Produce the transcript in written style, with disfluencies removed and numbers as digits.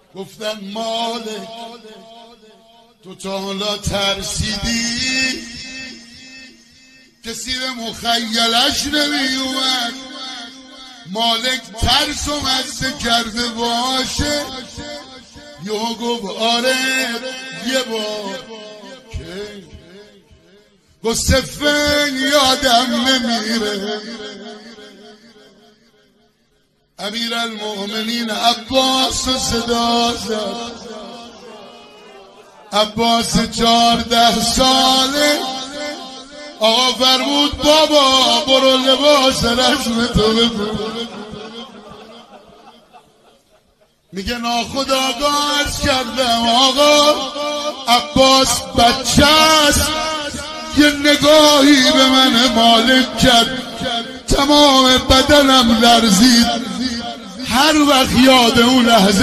گفتن مالک تو تا حالا ترسیدی کسی به مخیلش نمی اومد مالک ترس و مزه کرده باشه یهو گفت آره یه بار که گفت صفن یادم نمیره امیرالمؤمنین عباس و صدا زد عباس 14 ساله آقا فرمود بابا برو لباس رسم تو بپوش میگه ناخودآگاه عرض کردم آقا عباس بچه است یه نگاهی به من مالک کرد تمام بدنم لرزید هر وقت یاد اون لحظه